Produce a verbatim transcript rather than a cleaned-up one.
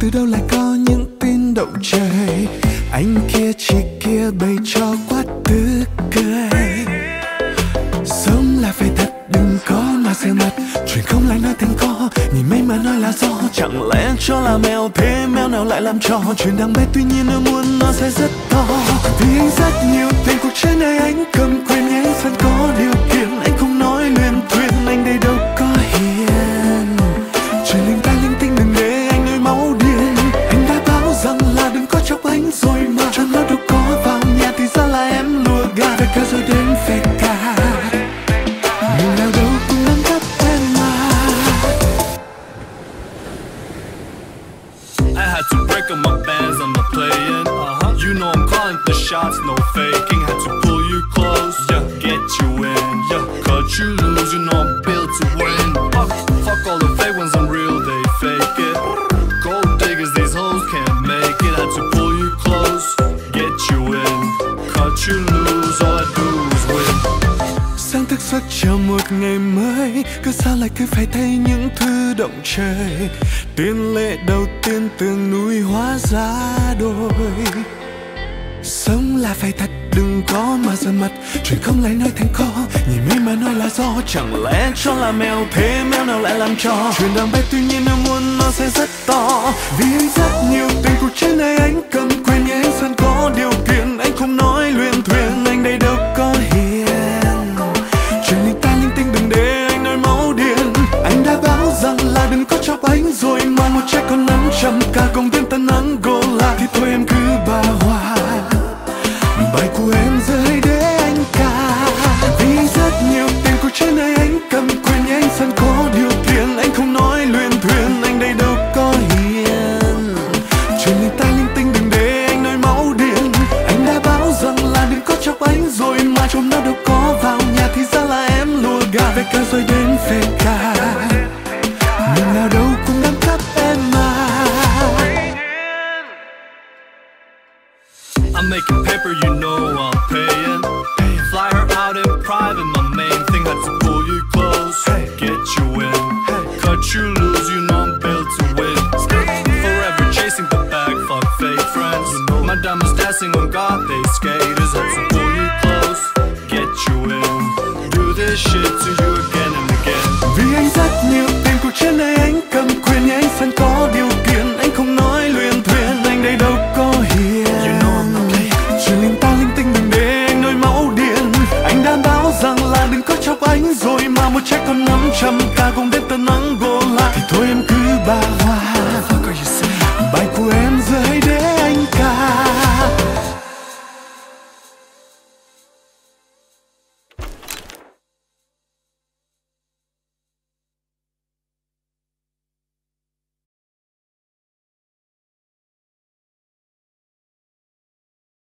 từ đâu lại có những tin động trời. Anh kia chị kia bày cho quá tức cười. Sống là phải thật đừng có mà sợ mặt. Chuyện không lại nói thành có, nhìn mấy mà nói là do. Chẳng lẽ cho là mèo thế mèo nào lại làm trò. Chuyện đang bé tuy nhiên nếu muốn nó sẽ rất to. Vì anh rất nhiều tiền cuộc chơi này anh cầm quyền. Anh sẵn có điều kiện anh không nói luyên thuyên. Anh đây đâu có hiền. Chuyện linh ta linh tinh đừng để anh nổi máu điên. Anh đã báo rằng là đừng có chọc anh rồi mà. Cho nó đâu có vào nhà thì ra là em lùa gà. Về ca rồi đến về ca. Mình nào đâu cũng nắm bắt em mà. I had to break up my bands, I'm not playing. Uh-huh. You know I'm calling the shots, no faking. Had to pull you close, yeah, get you in, yeah, cut you loose. You know I'm built to win. Fuck, fuck all the fake ones, I'm real, they fake it. Gold diggers, these hoes can't make it. Had to pull you close, get you in, cut you loose. All I do is win. Sáng thức giấc chào một ngày mới. Cứ sao lại cứ phải thấy những thứ động trời. Tiền lệ đầu tiên tường núi hóa ra đôi. Sống là phải thật đừng có mà giận mặt. Chuyện không lại nói thành có, nhìn mấy mà nói là do. Chẳng lẽ cho là mèo thế mèo nào lại làm trò. Chuyện đang bé tuy nhiên nếu muốn nó sẽ rất to. Vì anh rất nhiều tiền cuộc chơi này anh cầm quyền. Nhưng anh sẵn có điều kiện anh không nói luyên thuyên. Anh đây đâu có hiền. Chuyện linh ta linh tinh đừng để anh nổi máu điên. Anh đã báo rằng là đừng có chọc anh rồi mà. Một trái con nắng trăm ca công viên tân nắng Gola. Thì thôi em cứ bà hoa. Bài của em rơi để anh ca. Vì rất nhiều tiền cuộc chơi này anh cầm quyền. Nhưng anh sẵn có điều kiện anh không nói luyên thuyên. Anh đây đâu có hiền. Chuyện linh ta linh tinh đừng để anh nổi máu điên. Anh đã báo rằng là đừng có chọc anh rồi mà. Chồng nào đâu có vào nhà thì ra là em lùa gà. Về ca rồi đến về ca. Mình nào đâu cũng đang cấp em mà. I'm making paper, you know I'm paying. Fly her out in private, my main thing. Had to pull you close, get you in, cut you loose. You know I'm built to win. Forever chasing the bag, fuck fake friends. My diamonds dancing on God, they skaters. Had to pull you close, get you in, do this shit to you again and again. Vì anh rất nhiều tiền cuộc chơi này anh cầm quyền. Nhưng anh sẵn có điều kiện anh không nói luyên thuyên. Anh đây đâu có hiền. Chuyện linh ta linh tinh đừng để anh nổi máu điên. Anh đã báo rằng là đừng có chọc anh rồi mà. Một trái con nắng trăm ca cùng đến tân nắng Gola. Thì thôi em cứ bà